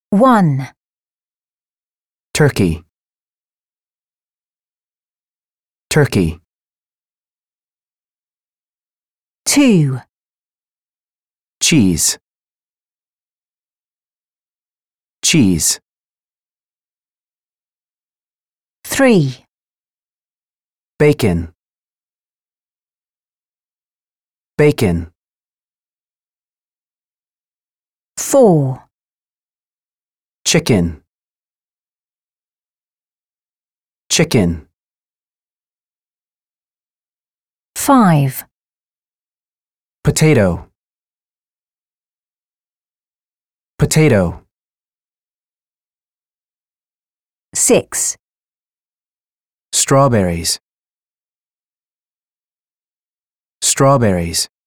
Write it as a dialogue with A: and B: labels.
A: 1,
B: turkey, turkey,
A: 2,
B: cheese, cheese,
A: 3,
B: bacon, bacon,
A: 4,
B: chicken, chicken,
A: 5,
B: potato, potato,
A: 6,
B: strawberries, strawberries.